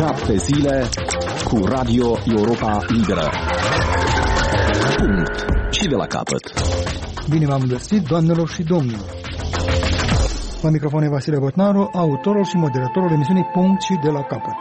7 zile cu Radio Europa Liberă. Punct. Și de la capăt. Bine v-am găsit, doamnelor și domnilor. La microfon e Vasile Botnaru, autorul și moderatorul emisiunii Punct și de la capăt.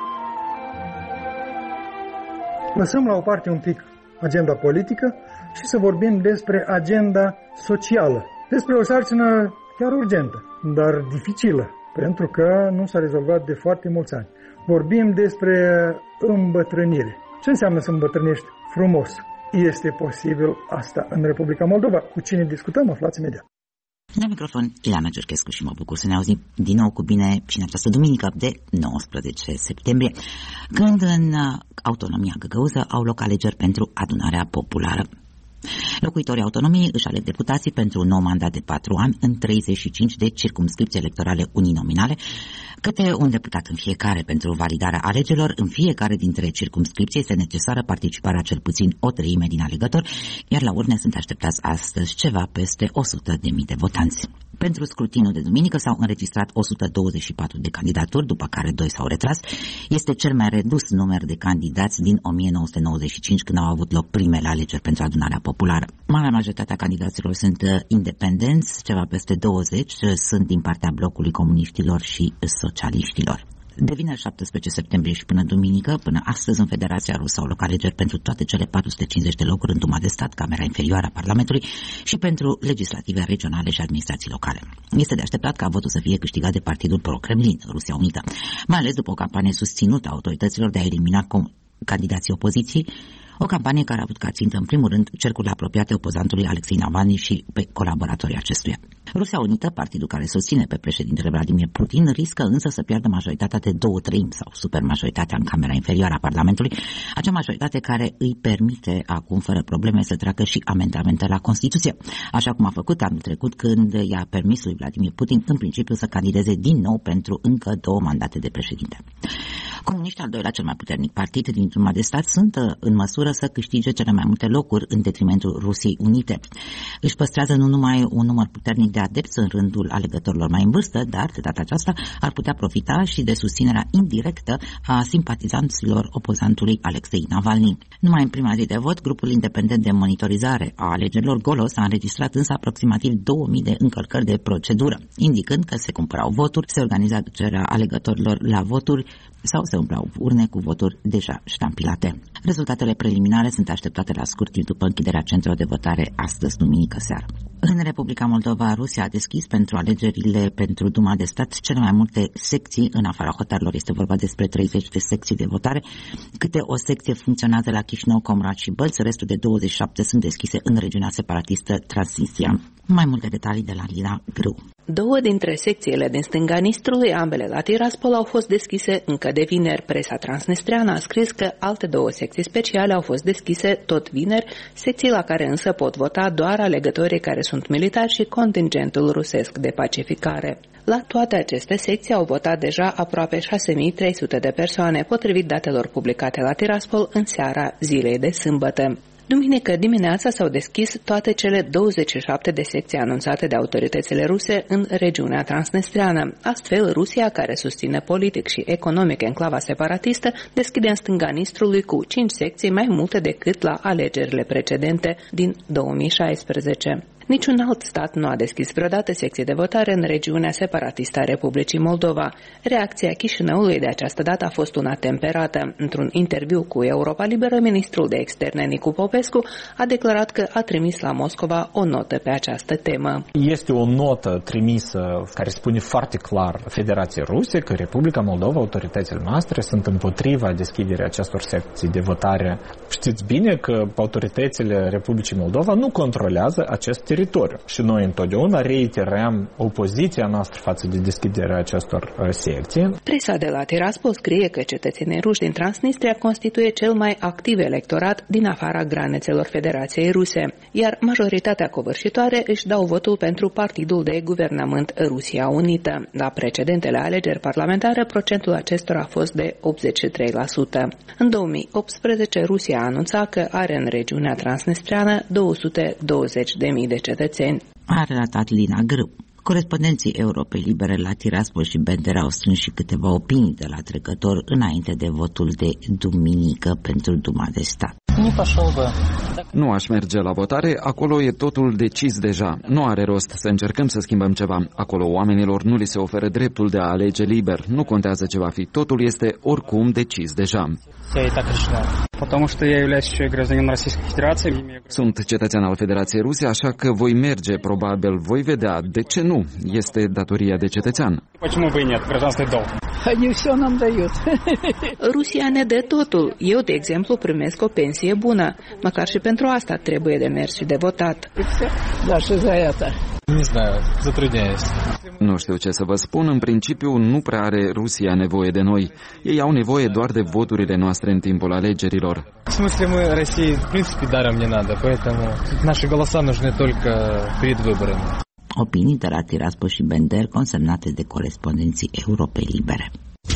Lăsăm la o parte un pic agenda politică și să vorbim despre agenda socială. Despre o sarcină chiar urgentă, dar dificilă, pentru că nu s-a rezolvat de foarte mulți ani. Vorbim despre îmbătrânire. Ce înseamnă să îmbătrânești frumos? Este posibil asta în Republica Moldova? Cu cine discutăm? Aflați imediat. La microfon, Ileana Cerchescu și mă bucur să ne auzim din nou cu bine și în această duminică de 19 septembrie, când în autonomia găgăuză au loc alegeri pentru adunarea populară. Locuitorii autonomiei își aleg deputații pentru un nou mandat de 4 ani în 35 de circumscripții electorale uninominale, câte un deputat în fiecare. Pentru validarea alegerilor, în fiecare dintre circumscripții este necesară participarea cel puțin o treime din alegători, iar la urne sunt așteptați astăzi ceva peste 100.000 de votanți. Pentru scrutinul de duminică s-au înregistrat 124 de candidaturi, după care 2 s-au retras. Este cel mai redus număr de candidați din 1995, când au avut loc primele alegeri pentru adunarea populară. Marea majoritatea candidaților sunt independenți, ceva peste 20 sunt din partea blocului comuniștilor și socialiștilor. De vineri 17 septembrie și până duminică, până astăzi, în Federația Rusă au loc alegeri pentru toate cele 450 de locuri în Duma de Stat, Camera Inferioară a Parlamentului, și pentru legislative regionale și administrații locale. Este de așteptat ca votul să fie câștigat de partidul pro-Kremlin, Rusia Unită, mai ales după o campanie susținută a autorităților de a elimina candidații opoziției, o campanie care a avut ca țintă, în primul rând, cercurile apropiate opozantului Alexei Navalny și pe colaboratorii acestuia. Rusia Unită, partidul care susține pe președintele Vladimir Putin, riscă însă să piardă majoritatea de 2/3 sau supermajoritatea în Camera Inferioară a Parlamentului, acea majoritate care îi permite acum, fără probleme, să treacă și amendamente la Constituție, așa cum a făcut anul trecut, când i-a permis lui Vladimir Putin, în principiu, să candideze din nou pentru încă 2 mandate de președinte. Comuniștii, al doilea cel mai puternic partid din Duma de Stat, sunt în măsură să câștige cele mai multe locuri în detrimentul Rusiei Unite. Își păstrează nu numai un număr puternic de adepți în rândul alegătorilor mai în vârstă, dar de data aceasta ar putea profita și de susținerea indirectă a simpatizanților opozantului Alexei Navalny. Numai în prima zi de vot, grupul independent de monitorizare a alegerilor Golos a înregistrat însă aproximativ 2000 de încălcări de procedură, indicând că se cumpărau voturi, se organiza aducerea alegătorilor la voturi sau se umpleau urne cu voturi deja ștampilate. Rezultatele preliminare sunt așteptate la scurt timp după închiderea centrelor de votare astăzi, duminică seară. În Republica Moldova, Rusia a deschis pentru alegerile pentru Duma de Stat cele mai multe secții în afara hotarelor. Este vorba despre 30 de secții de votare. Câte o secție funcționează la Chișinău, Comrat și Bălți, restul de 27 sunt deschise în regiunea separatistă Transnistria. Mai multe detalii de la Lina Grâu. 2 dintre secțiile din stânga Nistrului, ambele la Tiraspol, au fost deschise încă de vineri. Presa transnistreană a scris că alte 2 secții speciale au fost deschise tot vineri, secții la care însă pot vota doar alegătorii care sunt militari și contingentul rusesc de pacificare. La toate aceste secții au votat deja aproape 6300 de persoane, potrivit datelor publicate la Tiraspol în seara zilei de sâmbătă. Duminică dimineața s-au deschis toate cele 27 de secții anunțate de autoritățile ruse în regiunea transnistreană. Astfel, Rusia, care susține politic și economic enclava separatistă, deschide în stânga Nistrului cu 5 secții, mai multe decât la alegerile precedente din 2016. Niciun alt stat nu a deschis vreodată secții de votare în regiunea separatistă a Republicii Moldova. Reacția Chișinăului de această dată a fost una temperată. Într-un interviu cu Europa Liberă, ministrul de externe Nicu Popescu a declarat că a trimis la Moscova o notă pe această temă. Este o notă trimisă care spune foarte clar Federației Ruse că Republica Moldova, autoritățile noastre, sunt împotriva deschiderii acestor secții de votare. Știți bine că autoritățile Republicii Moldova nu controlează acest teritoriu. Și noi întotdeauna reiterăm opoziția noastră față de deschiderea acestor secții. Presa de la Tiraspol scrie că cetățenii ruși din Transnistria constituie cel mai activ electorat din afara granițelor Federației Ruse, iar majoritatea covârșitoare își dau votul pentru partidul de guvernământ Rusia Unită. La precedentele alegeri parlamentare, procentul acestora a fost de 83%. În 2018, Rusia a anunțat că are în regiunea transnistreană 220.000 de cetățeni. A relatat Lina Grâu. Corespondenții Europei Libere la Tiraspol și Bender au strâns și câteva opinii de la trecător înainte de votul de duminică pentru Duma de Stat. Nu aș merge la votare, acolo e totul decis deja. Nu are rost să încercăm să schimbăm ceva. Acolo oamenilor nu li se oferă dreptul de a alege liber. Nu contează ce va fi, totul este oricum decis deja. Sunt cetățean al Federației Ruse, așa că voi merge, probabil voi vedea. De ce nu? Este datoria de cetățean. Rusia ne dă totul. Eu, de exemplu, primesc o pensie bună. Măcar și pentru asta trebuie de mers și de votat. Nu știu ce să vă spun, în principiu nu prea are Rusia nevoie de noi. Ei au nevoie doar de voturile noastre în timpul alegerilor. В смысле, мы России, в принципе, даром не надо, поэтому наши голоса нужны только перед выборами. Opinii de la Tiraspol și Bender consemnate de corespondenții Europei Libere.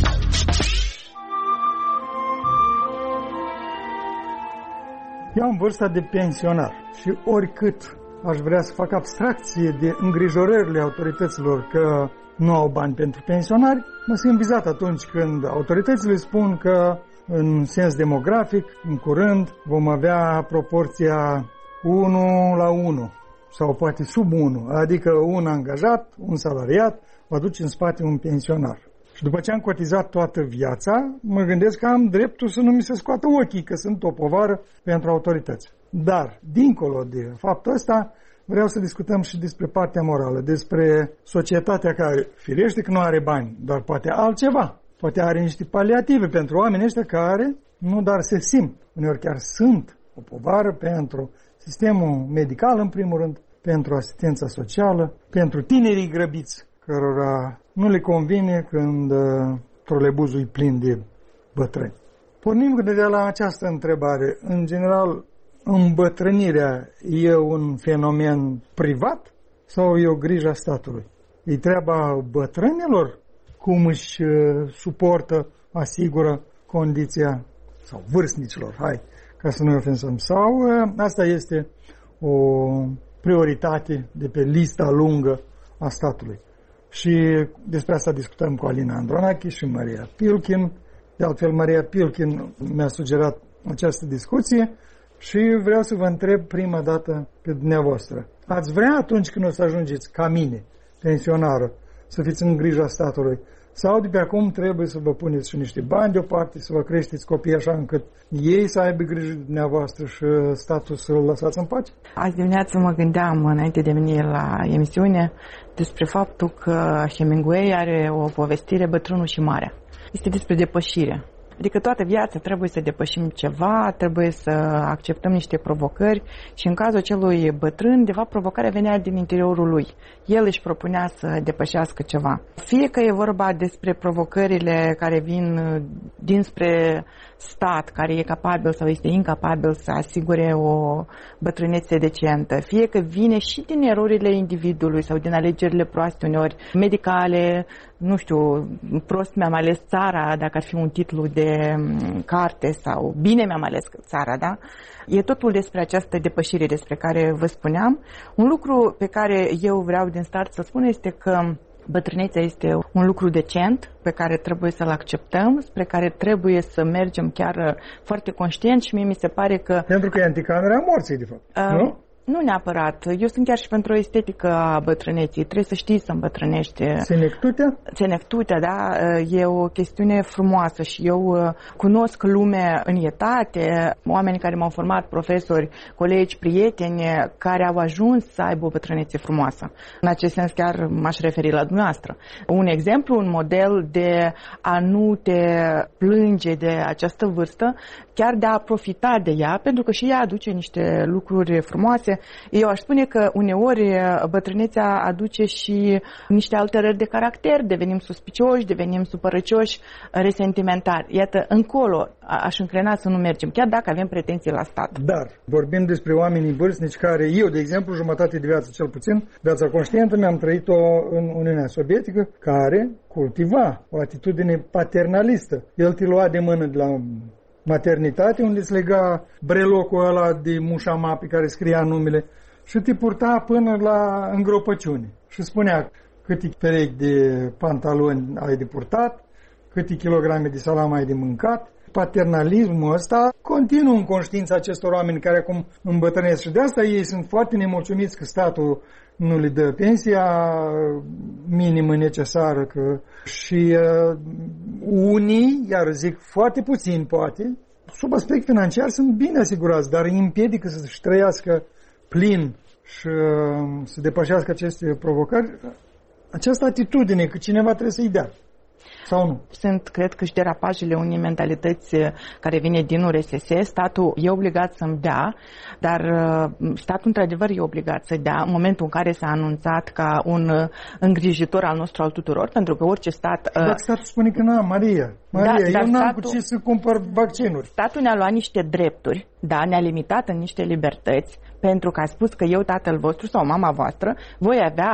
Eu am vârsta de pensionar și oricât aș vrea să fac abstracție de îngrijorările autorităților că nu au bani pentru pensionari, mă simt vizat atunci când autoritățile spun că în sens demografic, în curând, vom avea proporția 1:1 sau poate sub 1, adică un angajat, un salariat, va duce în spate un pensionar. Și după ce am cotizat toată viața, mă gândesc că am dreptul să nu mi se scoată ochii, că sunt o povară pentru autorități. Dar, dincolo de faptul ăsta, vreau să discutăm și despre partea morală, despre societatea care, firește că nu are bani, dar poate altceva. Poate are niște paliative pentru oamenii ăștia care nu doar se simt, uneori chiar sunt o povară pentru sistemul medical, în primul rând, pentru asistența socială, pentru tinerii grăbiți, cărora nu le convine când trolebuzul e plin de bătrâni. Pornim de la această întrebare. În general, îmbătrânirea e un fenomen privat sau e o grijă a statului? E treaba bătrânilor cum își suportă, asigură condiția, sau vârstnicilor, ca să nu-i ofensăm, sau asta este o prioritate de pe lista lungă a statului. Și despre asta discutăm cu Alina Andronache și Maria Pilkin. De altfel, Maria Pilkin mi-a sugerat această discuție și vreau să vă întreb prima dată pe dumneavoastră. Ați vrea atunci când o să ajungeți ca mine, pensionară, să fiți în grija statului? Sau de pe acum trebuie să vă puneți și niște bani deoparte, să vă creșteți copiii așa încât ei să aibă grijă de dumneavoastră și statul să-l lăsați în pace? Azi dimineață mă gândeam, înainte de veni la emisiune, despre faptul că Hemingway are o povestire, Bătrânul și Marea. Este despre depășire. Adică toată viața trebuie să depășim ceva, trebuie să acceptăm niște provocări și în cazul acelui bătrân, de fapt, provocarea venea din interiorul lui. El își propunea să depășească ceva. Fie că e vorba despre provocările care vin dinspre stat, care e capabil sau este incapabil să asigure o bătrânețe decentă, fie că vine și din erorile individului sau din alegerile proaste uneori, medicale, nu știu, prost mi-am ales țara, dacă ar fi un titlu de carte, sau bine mi-am ales țara, da? E totul despre această depășire despre care vă spuneam. Un lucru pe care eu vreau din start să spun este că bătrânețea este un lucru decent pe care trebuie să-l acceptăm, spre care trebuie să mergem chiar foarte conștient și mie mi se pare că... Pentru că e anticamera morții, de fapt, nu? Nu neapărat. Eu sunt chiar și pentru o estetică a bătrâneții. Trebuie să știi să îmbătrânești. Senectutea, da, e o chestiune frumoasă și eu cunosc lume în etate, oameni care m-au format, profesori, colegi, prieteni, care au ajuns să aibă o bătrânețe frumoasă. În acest sens chiar m-aș referi la dumneavoastră. Un exemplu, un model de a nu te plânge de această vârstă, chiar de a profita de ea, pentru că și ea aduce niște lucruri frumoase. Eu aș spune că uneori bătrânețea aduce și niște alterări de caracter, devenim suspicioși, devenim supărăcioși, resentimentari. Iată, încolo aș înclina să nu mergem, chiar dacă avem pretenții la stat. Dar vorbim despre oamenii vârstnici care, eu, de exemplu, jumătate de viață cel puțin, viața conștientă mi-am trăit-o în Uniunea Sovietică, care cultiva o atitudine paternalistă. El te lua de mână de la maternitate, unde îți lega brelocul ăla de mușama pe care scria numele și te purta până la îngropăciune. Și spunea, câte perechi de pantaloni ai de purtat, câte kilograme de salam ai de mâncat. Paternalismul ăsta continuă în conștiința acestor oameni care acum îmbătrânesc și de asta ei sunt foarte nemulțumiți că statul nu le dă pensia minimă necesară și unii, iar zic foarte puțin poate, sub aspect financiar sunt bine asigurați, dar îi împiedică să-și trăiască plin și să depășească aceste provocări. Această atitudine că cineva trebuie să-i dea. Sau nu? Sunt, cred că și derapajele unei mentalități care vine din URSS. Statul e obligat să-mi dea, dar statul într-adevăr e obligat să dea în momentul în care s-a anunțat ca un îngrijitor al nostru al tuturor, pentru că orice stat... Dar statul spune că n-am, Maria, eu n-am cu ce să cumpăr vaccinuri. Statul ne-a luat niște drepturi, da, ne-a limitat în niște libertăți, pentru că a spus că eu, tatăl vostru sau mama voastră, voi avea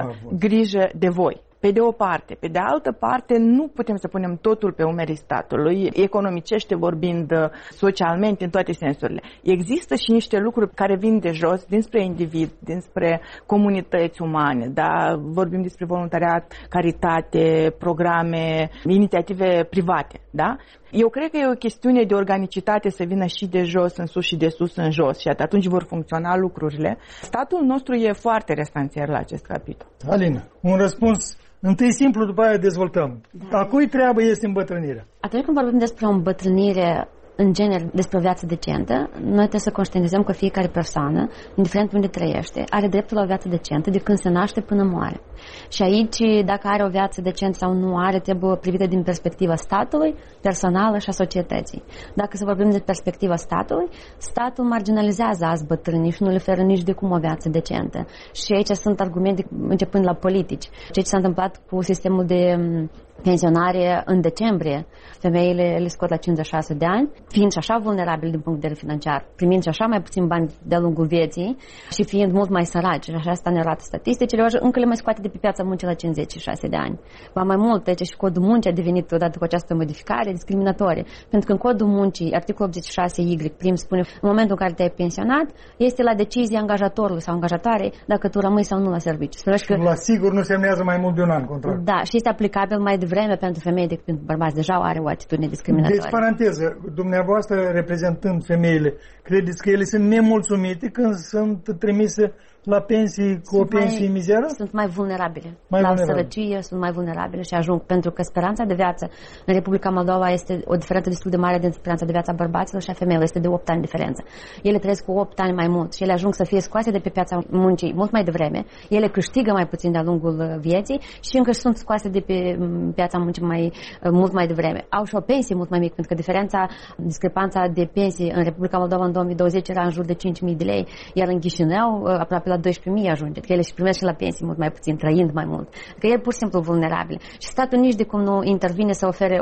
grijă de voi. Pe de o parte. Pe de altă parte, nu putem să punem totul pe umerii statului, economicește vorbind, socialmente, în toate sensurile. Există și niște lucruri care vin de jos, dinspre individ, dinspre comunități umane, da? Vorbim despre voluntariat, caritate, programe, inițiative private, da? Eu cred că e o chestiune de organicitate să vină și de jos în sus și de sus în jos și atunci vor funcționa lucrurile. Statul nostru e foarte restanțier la acest capitol. Alina, un răspuns întâi simplu, după aia dezvoltăm. A cui treabă este îmbătrânirea? Atunci când vorbim despre o îmbătrânire, în genere, despre o viață decentă, noi trebuie să conștientizăm că fiecare persoană, indiferent unde trăiește, are dreptul la o viață decentă de când se naște până moare. Și aici, dacă are o viață decentă sau nu are, trebuie privită din perspectiva statului, personală și a societății. Dacă să vorbim de perspectiva statului, statul marginalizează azi bătrânii și nu le oferă nici de cum o viață decentă. Și aici sunt argumente începând la politici. Ceea ce s-a întâmplat cu sistemul de pensionare în decembrie, femeile le scot la 56 de ani, fiind și așa vulnerabili din punct de vedere financiar, primind și așa mai puțin bani de-a lungul vieții și fiind mult mai săraci, și așa asta ne arată statisticile, încă le mai scoate de pe piața muncii la 56 de ani. Ba mai mult, deci și codul muncii a devenit, odată cu această modificare, discriminatorie. Pentru că în codul muncii, articolul 86Y, prim spune, în momentul în care te-ai pensionat, este la decizie angajatorului sau angajatoarei dacă tu rămâi sau nu la serviciu. Că la sigur nu semnează mai mult de un an contract. Da, și este aplicabil mai devreme pentru femei decât pentru bărbați. Deja are o atitudine discriminatorie. Deci, paranteză, dumneavoastră reprezentând femeile, credeți că ele sunt nemulțumite când sunt trimise la pensii cu o pensie mizeră? Sunt mai vulnerabile. La sărăcie sunt mai vulnerabile și ajung. Pentru că speranța de viață în Republica Moldova este o diferență destul de mare dintre speranța de viață a bărbaților și a femeilor. Este de 8 ani diferență. Ele trăiesc cu 8 ani mai mult și ele ajung să fie scoase de pe piața muncii mult mai devreme. Ele câștigă mai puțin de-a lungul vieții și încă sunt scoase de pe piața muncii mult mai devreme. Au și o pensie mult mai mică, pentru că discrepanța de pensii în Republica Moldova în 2020 era în jur de 5.000 de lei, iar în Chișinău aproape la 12.000 ajunge. Că ele și primesc și la pensii mult mai puțin, trăind mai mult. Că e pur și simplu vulnerabil. Și statul nici de cum nu intervine să ofere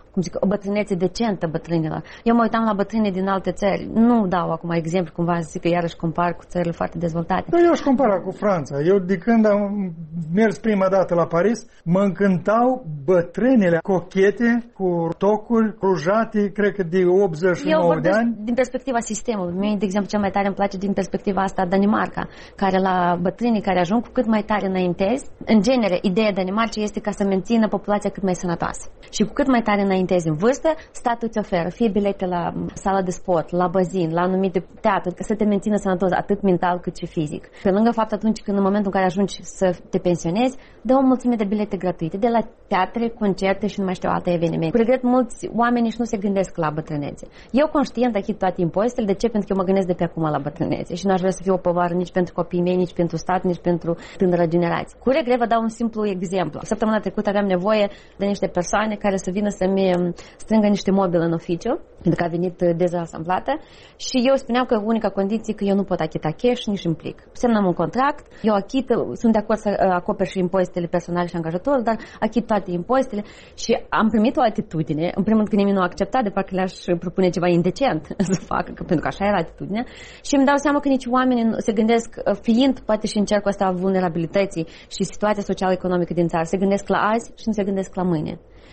o bătrânețe decentă bătrânilor. Eu mă uitam la bătrâni din alte țări. Nu dau acum exemplu, cumva să zic că iarăși compar cu țările foarte dezvoltate. Eu aș compara cu Franța. Eu de când am mers prima dată la Paris, mă încântau bătrânile cochete, cu tocuri crujate, cred că de 89 de ani. Din perspectiva sistemului. Mie, de exemplu, cel mai tare îmi place din perspectiva asta Danemarca, care la bătrânii care ajung cu cât mai tare înaintezi, în genere, ideea Danemarcei este ca să mențină populația cât mai sănătoasă. Și cu cât mai tare înaintezi în vârstă, statul îți oferă fie bilete la sala de sport, la bazin, la anumite teatru, ca să te mențină sănătos atât mental cât și fizic. Pe lângă fapt, atunci când în momentul în care ajungi să te pensionezi, dă o mulțime de bilete gratuite de la teatre, concerte și nu mai știu alte evenimente. Cu regret, mulți oameni nici nu se gândesc la bătrânețe. Eu conștient achit toate impozitele. De ce? Pentru că eu mă gândesc de pe acum la bătrânețe și n-aș vrea să fiu o povară nici pentru copiii mei, nici pentru stat, nici pentru tânără generație. Cu regret vă dau un simplu exemplu. Săptămâna trecută aveam nevoie de niște persoane care să vină să-mi strângă niște mobile în oficiu, pentru că a venit dezasamblată și eu spuneam că unica condiție că eu nu pot achita cash, nici implic. Semnăm un contract, eu achit, sunt de acord să acoper și impozitele personale și angajatori, dar achit toate impozitele și am primit o atitudine, în primul rând că nimeni nu a acceptat, de parcă le-aș propune ceva indecent să facă, pentru că așa era atitudinea și îmi dau seama că nici oamenii se gândesc, fiind poate și în cercul ăsta a vulnerabilității și situația social-economică din țară, se gândesc la azi și nu se gândesc la mâine.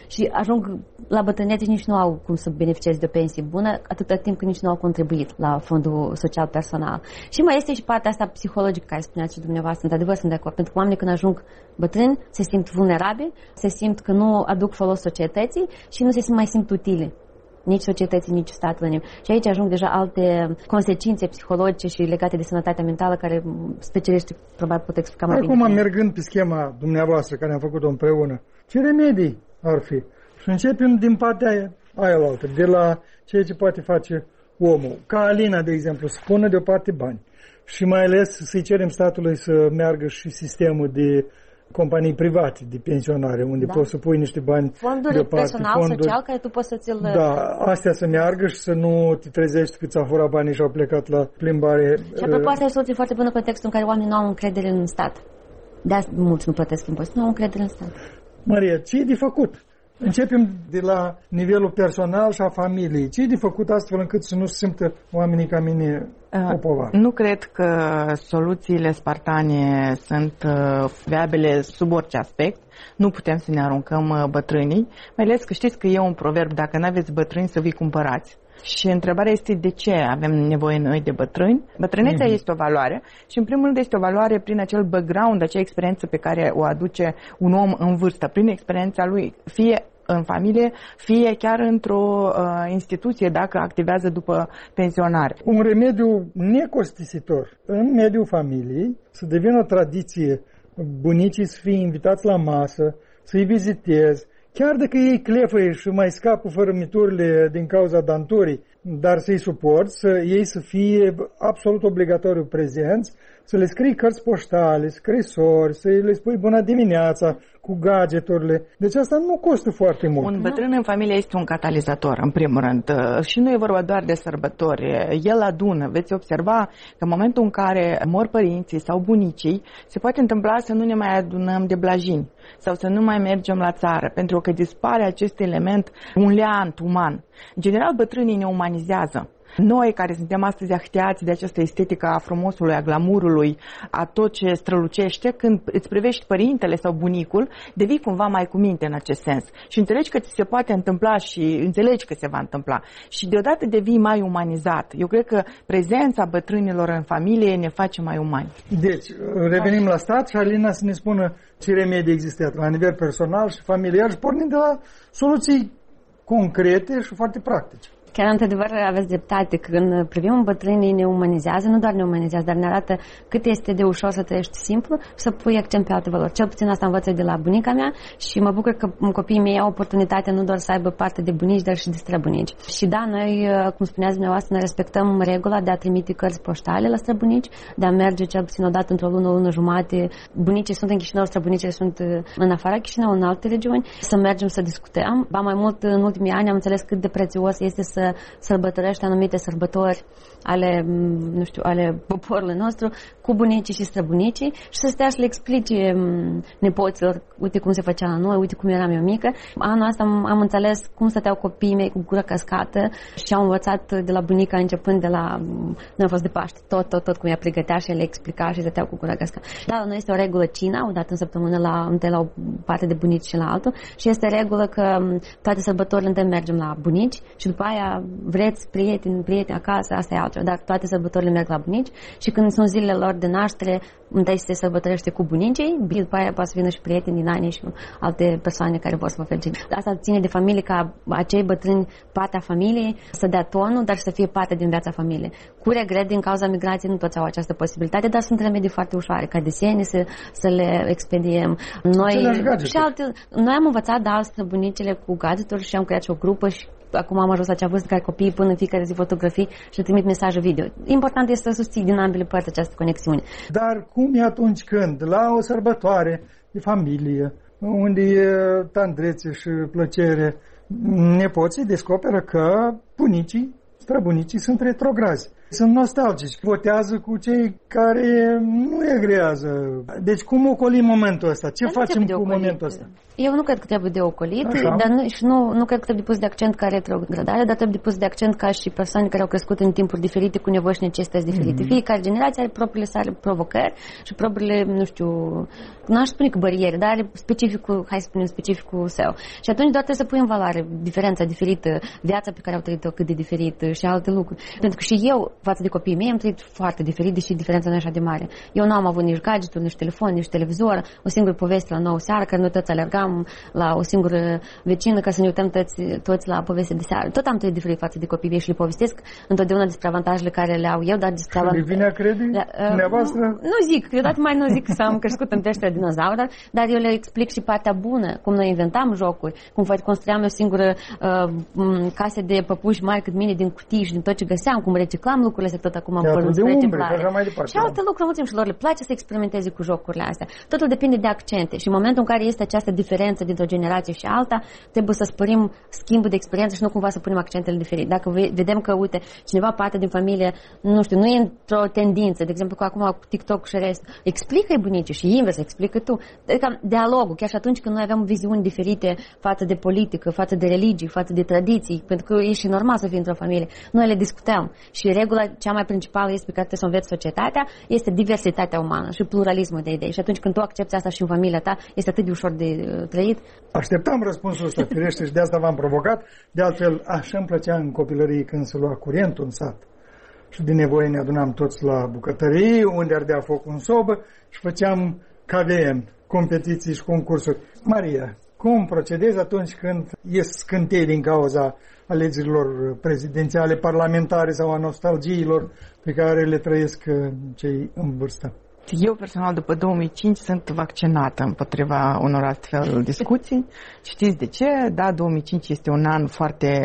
și ajung la bătrânețe și nici nu au cum să beneficieze de o pensie bună atâta timp cât nici nu au contribuit la fondul social personal. Și mai este și partea asta psihologică care spuneați și dumneavoastră, într-adevăr sunt de acord, pentru că oamenii când ajung bătrâni se simt vulnerabili, se simt că nu aduc folos societății și nu se mai simt utile nici societății, nici statului. Și aici ajung deja alte consecințe psihologice și legate de sănătatea mentală care specialiștii probabil pot explica mai bine. Acum, mergând pe schema dumneavoastră care am făcut-o împreună, ce remedii ar fi? Și începem din partea aia la altă, de la ceea ce poate face omul. Ca Alina, de exemplu, să pună deoparte bani și mai ales să-i cerem statului să meargă și sistemul de companii private de pensionare, unde poți să pui niște bani fonduri personal, social, care tu poți să ți-l... Da, astea să meargă și să nu te trezești că ți-a furat banii și au plecat la plimbare. Și apropo, asta e o soluție foarte bună în contextul în care oamenii nu au încredere în stat. De-aia mulți nu plătesc impozit, nu au încredere în stat. Maria, ce e de făcut? Începem de la nivelul personal și a familiei. Ce e de făcut astfel încât să nu se simtă oamenii ca mine o povară? Nu cred că soluțiile spartane sunt viabile sub orice aspect. Nu putem să ne aruncăm bătrânii. Mai ales că știți că e un proverb, dacă nu aveți bătrâni, să vi cumpărați. Și întrebarea este de ce avem nevoie noi de bătrâni. Bătrânețea este o valoare și în primul rând este o valoare prin acel background, acea experiență pe care o aduce un om în vârstă, prin experiența lui, fie în familie, fie chiar într-o instituție dacă activează după pensionare. Un remediu necostisitor în mediul familiei să devină o tradiție, bunicii să fie invitați la masă, să-i vizitezi, chiar dacă ei clefăie și mai scap cu fărâmiturile din cauza danturii, dar să-i suporți, ei să fie absolut obligatoriu prezenți, să le scrii cărți poștale, scrisori, să le spui bună dimineața cu gadgeturile. Deci asta nu costă foarte mult. Un bătrân în familie este un catalizator, în primul rând. Și nu e vorba doar de sărbători. El adună. Veți observa că în momentul în care mor părinții sau bunicii, se poate întâmpla să nu ne mai adunăm de blajini sau să nu mai mergem la țară, pentru că dispare acest element, un leant uman. În general, bătrânii ne umanizează. Noi care suntem astăzi ahiteați de această estetică a frumosului, a glamurului, a tot ce strălucește, când îți privești părintele sau bunicul, devii cumva mai cu minte în acest sens. Și înțelegi că ți se poate întâmpla și înțelegi că se va întâmpla. Și deodată devii mai umanizat. Eu cred că prezența bătrânilor în familie ne face mai umani. Deci, revenim la stat și Alina să ne spună ce remedii există la nivel personal și familiar și pornim de la soluții concrete și foarte practice. Chiar, într-adevăr, aveți dreptate. Când privim bătrânii, ne umanizează, nu doar ne umanizează, dar ne arată cât este de ușor să trăiești simplu și să pui accent pe alte valori. Cel puțin asta învăț de la bunica mea și mă bucur că copiii mei au oportunitatea nu doar să aibă parte de bunici, dar și de străbunici. Și da, noi, cum spuneați dumneavoastră, ne respectăm regula de a trimite cărți poștale la străbunici, de a merge cel puțin o dată într-o lună, o lună jumate. Bunicii sunt în Chișinău, străbunicii sunt în afara Chișinău, în alte regiuni, să mergem să discutăm. Ba mai mult, în ultimii ani am înțeles cât de prețios este să sărbătorește anumite sărbători ale poporului nostru cu bunicii și străbunicii și să stea și le explice nepoților, uite cum se făcea la noi, uite cum eram eu mică. Anul ăsta am înțeles cum stăteau copiii mei cu gura căscată și au învățat de la bunica începând de la, nu a fost de Paște, tot cum ea pregătea și le explica și stăteau cu gura căscată. Da, la noi este o regulă cina, o dată în săptămână întâi la o parte de bunici și la altul și este regulă că toate sărbătorile întâi mergem la bunici și după aia vreți prieteni acasă, asta e altceva, dar toate sărbătorile merg la bunici și când sunt zilele lor de naștere, întâi se sărbătorește cu bunicii, după aia poate să vină și prieteni din ani și alte persoane care vor să vă felicite. Asta ține de familie ca acei bătrâni, partea familiei, să dea tonul, dar să fie parte din viața familiei. Cu regret, din cauza migrației, nu toți au această posibilitate, dar sunt remedii foarte ușoare, ca desene să le expediem. Noi am învățat, da, străbunicile cu gadgeturi și am creat și o grupă și acum am ajuns la acea vârstă care copiii pun în fiecare zi fotografii și le trimit mesaje video. Important este să susții din ambele părți această conexiune. Dar cum e atunci când, la o sărbătoare de familie, unde e tandrețe și plăcere, nepoții descoperă că bunicii, străbunicii sunt retrograzi. sunt nostalgici, votează cu cei care nu agrează. Deci cum ocolim momentul ăsta? Ce facem cu momentul ăsta? Eu nu cred că trebuie de ocolit, dar nu cred că trebuie pus de accent ca retrogradare, dar trebuie pus de accent ca și persoane care au crescut în timpuri diferite, cu nevoi și necesități diferite. Fiecare generație are propriile sale provocări și propriile, nu știu, n-aș spune că bariere, dar are specificul, hai să spunem, specificul său. Și atunci doar trebuie să pui în valoare diferența diferită, viața pe care au trăit-o cât de diferită și alte lucruri. Pentru că și eu, față de copiii mei, am trăit foarte diferit, deși diferența nu e așa de mare. Eu nu am avut nici gadgeturi, nici telefon, nici televizor, o singură poveste la 9 seara, care noi toți alergam la o singură vecină ca să ne uităm toți la poveste de seară. Tot am trăit diferit față de copiii mei și le povestesc întotdeauna despre avantajele care le au eu, dar despre avantajele... crede? Nu zic, câteodată mai nu zic că am crescut în peștera dinozaură, dar eu le explic și partea bună, cum noi inventam jocuri, cum construiam o singură case de păpuși mari cât mine din cutii și din tot ce găseam, cum reciclam lucrurile astea, tot acum am pornit spre reciclare. Și alte lucruri mulțim și lor le place să experimenteze cu jocurile astea. Totul depinde de accente și în momentul în care este această diferență dintre o generație și alta, trebuie să spărim schimbul de experiență și nu cumva să punem accentele diferite. Dacă vedem că, uite, cineva parte din familie, nu știu, nu e într-o tendință, de exemplu, că acum cu TikTok și rest, explică-i bunicii și invers, explică tu. Adică dialogul, chiar și atunci când noi aveam viziuni diferite față de politică, față de religii, față de tradiții, pentru că e și normal să fii într-o familie, noi le discutăm. Și regula cea mai principală este pe care trebuie să înveți societatea, este diversitatea umană și pluralismul de idei. Și atunci când tu accepti asta și în familia ta, este atât de ușor de trăit. Așteptam răspunsul ăsta, firește, și de asta v-am provocat. De altfel, așa îmi plăcea în copilărie când se lua curentul în sat. Și din nevoie ne adunam toți la bucătărie, unde ardea focul în sobă și făceam KVM, competiții și concursuri. Maria, cum procedezi atunci când ies scântei din cauza alegerilor prezidențiale, parlamentare sau a nostalgiilor pe care le trăiesc cei în vârstă? Eu personal după 2005 sunt vaccinată împotriva unor astfel discuții. Știți de ce? Da, 2005 este un an foarte,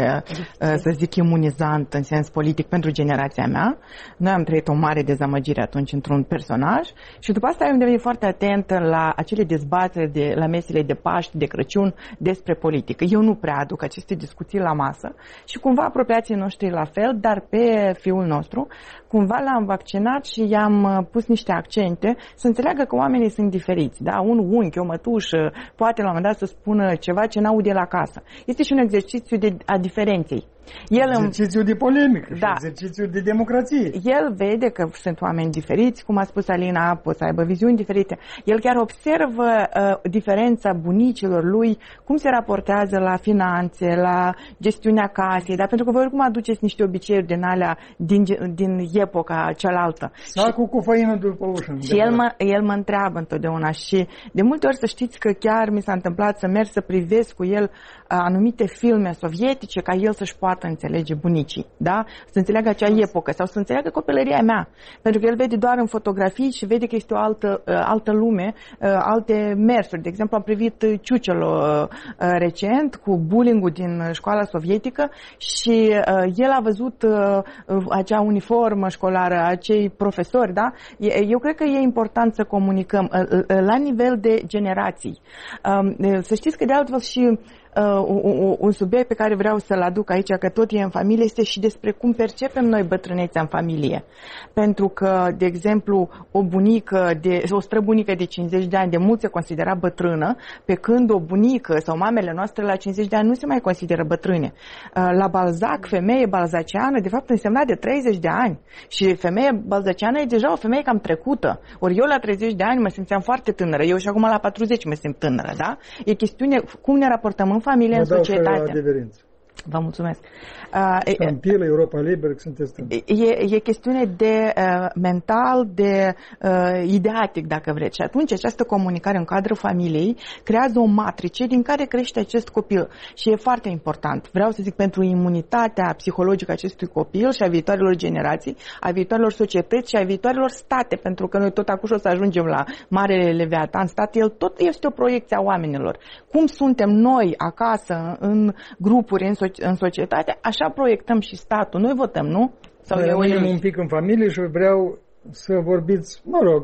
să zic, imunizant în sens politic pentru generația mea. Noi am trăit o mare dezamăgire atunci într-un personaj și după asta am devenit foarte atentă la acele dezbateri la mesele de Paști, de Crăciun despre politică. Eu nu prea aduc aceste discuții la masă și cumva apropiații noștri la fel, dar pe fiul nostru cumva l-am vaccinat și i-am pus niște accente să înțeleagă că oamenii sunt diferiți. Da? Un unchi, o mătușă, poate la un moment dat să spună ceva ce n-aude la casă. Este și un exercițiu a diferenței. Exercițiu de polemică, da. Exercițiu de democrație. El vede că sunt oameni diferiți, cum a spus Alina, pot să aibă viziuni diferite. El chiar observă diferența bunicilor lui, cum se raportează la finanțe, la gestiunea casei, dar pentru că voi oricum aduceți niște obiceiuri din alea din epoca cealaltă. Sacul cu făină după ușă. Și el mă întreabă întotdeauna și de multe ori să știți că chiar mi s-a întâmplat să merg să privesc cu el anumite filme sovietice ca el să-și poată înțelege bunicii, da? Să înțeleagă acea epocă sau să înțeleagă copilăria mea. Pentru că el vede doar în fotografii și vede că este o altă lume, alte mersuri. De exemplu, am privit Ciucelo recent cu bullying-ul din școala sovietică și el a văzut acea uniformă școlară, acei profesori, da? Eu cred că e important să comunicăm la nivel de generații. Să știți că de altfel și un subiect pe care vreau să-l aduc aici, că tot e în familie, este și despre cum percepem noi bătrânețea în familie. Pentru că, de exemplu, o străbunică de 50 de ani de mult se considera bătrână, pe când o bunică sau mamele noastre la 50 de ani nu se mai consideră bătrâne. La Balzac, femeie balzaciană, de fapt însemna de 30 de ani. Și femeie balzaciană e deja o femeie cam trecută. Ori eu la 30 de ani mă simțeam foarte tânără. Eu și acum la 40 mă simt tânără, da? E chestiune cum ne raportăm în familie, în societate. Vă mulțumesc. Stampilă, Europa Liberă, sunteți e chestiune de mental, de ideatic, dacă vreți. Și atunci această comunicare în cadrul familiei creează o matrice din care crește acest copil. Și e foarte important. Vreau să zic pentru imunitatea psihologică acestui copil și a viitoarelor generații, a viitoarelor societăți și a viitoarelor state, pentru că noi tot acum o să ajungem la Marele Leviatan stat, el tot este o proiecție a oamenilor. Cum suntem noi acasă, în grupuri, în societate, așa proiectăm și statul. Noi votăm, nu? Sau eu un pic în familie și vreau să vorbiți,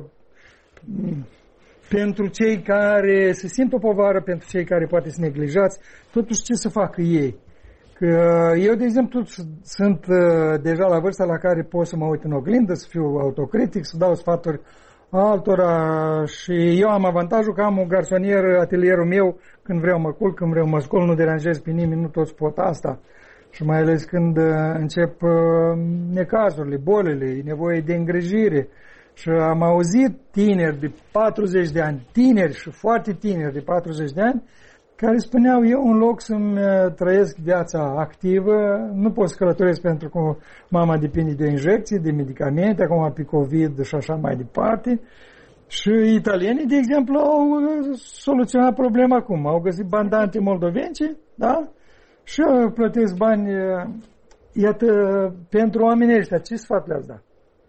pentru cei care se simt o povară, pentru cei care poate sunt neglijați, totuși ce să facă ei? Că eu, de exemplu, sunt deja la vârsta la care pot să mă uit în oglindă, să fiu autocritic, să dau sfaturi altora și eu am avantajul că am un garsonier, atelierul meu, când vreau mă culc, când vreau mă scol, nu deranjez pe nimeni, nu toți pot asta. Și mai ales când încep necazurile, bolile, e nevoie de îngrijire. Și am auzit tineri de 40 de ani, tineri și foarte tineri de 40 de ani, care spuneau, eu în loc să-mi trăiesc viața activă, nu pot să călătoresc pentru că mama depinde de injecții, de medicamente, acum pe COVID și așa mai departe. Și italienii, de exemplu, au soluționat problema acum. Au găsit bandante moldovence, da? Și plătesc bani, iată, pentru oamenii ăștia. Ce sfat le-ați dat?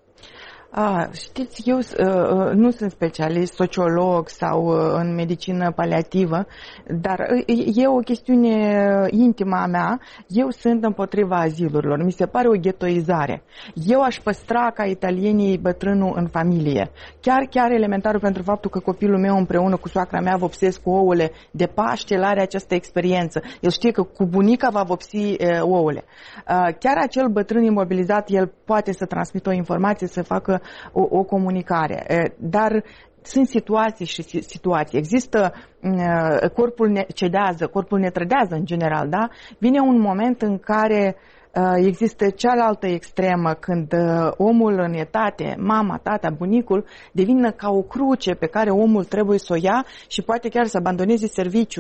Știți, eu nu sunt specialist, sociolog sau în medicină paliativă, dar e o chestiune intimă a mea. Eu sunt împotriva azilurilor. Mi se pare o ghetoizare. Eu aș păstra ca italienii bătrânul în familie. Chiar elementarul pentru faptul că copilul meu împreună cu soacra mea vopsesc cu ouăle de Paște, el are această experiență. El știe că cu bunica va vopsi ouăle. Chiar acel bătrân imobilizat, el poate să transmită o informație, să facă o comunicare. Dar sunt situații și situații. Există, corpul ne cedează, corpul ne trădează în general, da? Vine un moment în care există cealaltă extremă, când omul în etate, mama, tata, bunicul, devine ca o cruce pe care omul trebuie să o ia și poate chiar să abandoneze serviciul,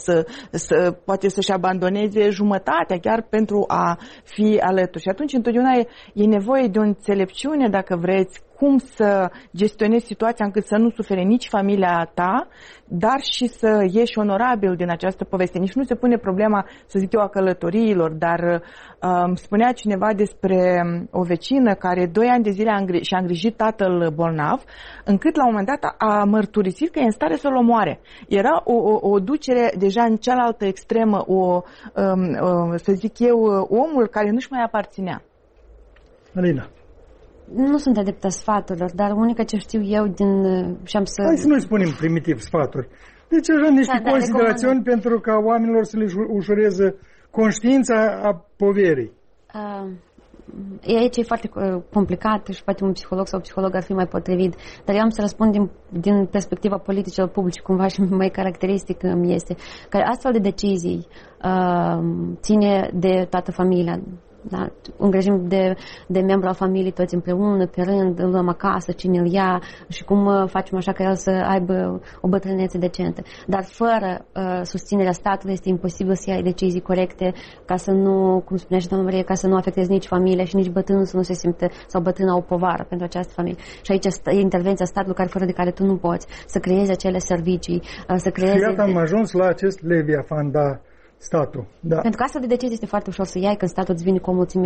poate să-și abandoneze jumătatea chiar pentru a fi alături. Și atunci întotdeauna e nevoie de o înțelepciune, dacă vreți, cum să gestionezi situația încât să nu sufere nici familia ta, dar și să ieși onorabil din această poveste. Nici nu se pune problema, să zic eu, a călătoriilor, dar spunea cineva despre o vecină care 2 ani de zile și-a îngrijit tatăl bolnav, încât la un moment dat a mărturisit că e în stare să-l omoare. Era o ducere deja în cealaltă extremă, să zic eu, omul care nu-și mai aparținea. Alina. Nu sunt adeptă sfaturilor, dar unica ce știu eu Hai să nu spunem primitiv sfaturi. Deci așa niște considerațiuni pentru ca oamenilor să le ușureze conștiința a poverii. Aici e foarte complicat și poate un psiholog sau psiholog ar fi mai potrivit, dar eu am să răspund din perspectiva politicilor publice, cumva și mai caracteristică îmi este, că astfel de decizii ține de toată familia. Da? Îngrijim de membru al familiei toți împreună, pe rând, îl luăm acasă, cine îl ia și cum facem așa ca el să aibă o bătrânețe decentă. Dar fără susținerea statului este imposibil să iei decizii corecte ca să nu, cum spunea și doamna Marie, ca să nu afectezi nici familia și nici bătrânul să nu se simte sau bătrâna o povară pentru această familie. Și aici e intervenția statului fără de care tu nu poți să creezi acele servicii, să creezi... Și iată am ajuns la acest leviafan, statul. Da. Pentru că astfel de decizii este foarte ușor să iei când statul îți vine cu o mulțime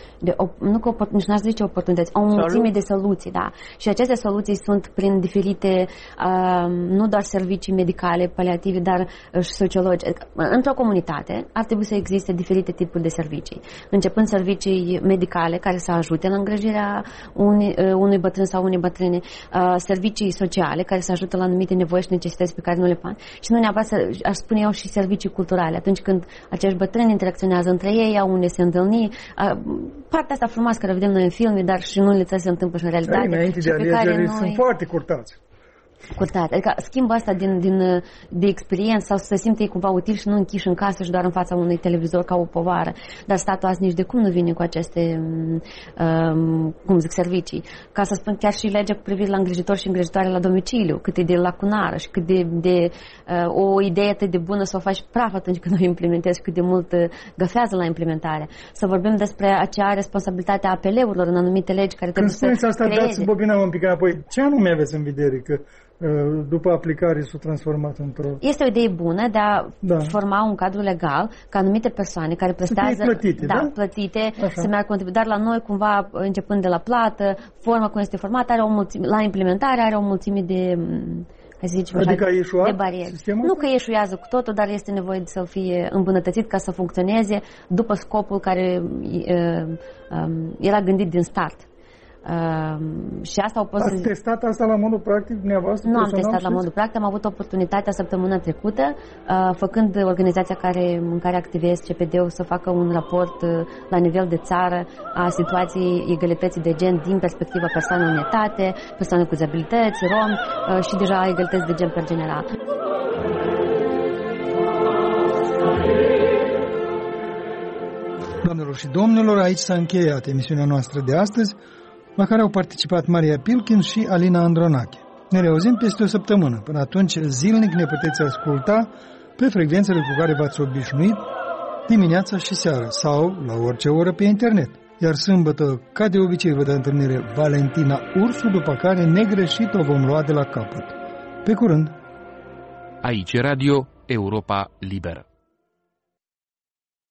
nici n-aș zice oportunități, o mulțime de soluții, da. Și aceste soluții sunt prin diferite, nu doar servicii medicale, paliative, dar și sociologice. Într-o comunitate ar trebui să existe diferite tipuri de servicii. Începând servicii medicale care să ajute la îngrijirea unui bătrân sau unei bătrâne, servicii sociale care să ajute la anumite nevoi și necesități pe care nu le pot. Și nu neapărat aș spune eu și servicii culturale. Atunci când acești bătrâni interacționează între ei, au unde se întâlni, partea asta frumoasă care o vedem noi în filme, dar și nu le trebuie să întâmplă și în realitate. Înainte de alegeri sunt foarte curtați. Adică schimbul ăsta de experiență sau să se simte ei cumva util și nu închiși în casă și doar în fața unui televizor ca o povară. Dar statul azi nici de cum nu vine cu aceste servicii. Ca să spun, chiar și legea cu privire la îngrijitori și îngrijitoare la domiciliu, cât e de lacunară și cât de o idee atât de bună să o faci praf atunci când o implementezi, cât de mult găfează la implementare. Să vorbim despre acea responsabilitate a apeleurilor în anumite legi care trebuie să creeze. Când spuneți asta, dați bobina un pic înapoi. Ce anume aveți în vedere? Că după aplicare s-a transformat într-o... Este o idee bună de a forma un cadru legal ca anumite persoane care prestează... plătite, să meargă contribui. Dar la noi, cumva, începând de la plată, forma cum este formată, la implementare are o mulțime de... Adică a ieșuat de bariere. Nu că ieșuiază cu totul, dar este nevoie să fie îmbunătățit ca să funcționeze după scopul care era gândit din start. Și asta Ați testat asta la modul practic dumneavoastră? Nu am testat la modul practic, am avut oportunitatea săptămâna trecută, făcând organizația în care activez, CPD-ul, să facă un raport la nivel de țară a situației egalității de gen din perspectiva persoanelor în etate, persoane cu dizabilități, romi și deja egalități de gen pe general. Doamnelor și domnilor, aici s-a încheiat emisiunea noastră de astăzi, la care au participat Maria Pilkin și Alina Andronache. Ne reauzim peste o săptămână. Până atunci, zilnic ne puteți asculta pe frecvențele cu care v-ați obișnuit, dimineața și seara, sau la orice oră pe internet. Iar sâmbătă, ca de obicei, vă dă întâlnire Valentina Ursu, după care negreșit o vom lua de la capăt. Pe curând! Aici Radio Europa Liberă.